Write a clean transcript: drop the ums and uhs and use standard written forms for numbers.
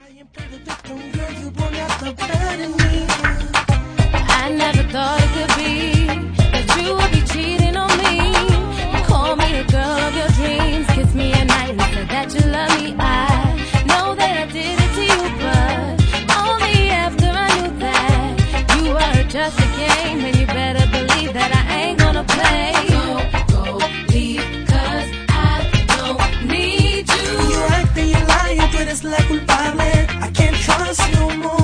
I never thought it could be that you would be cheating on me. You call me the girl of your dreams, kiss me at night and said that you love me. I know that I did it to you, but only after I knew that you were just a game, and you better believe that I ain't gonna play. Go, leave, 'cause I don't need you. You act and you lie, tú eres la culpable. I can't trust no more.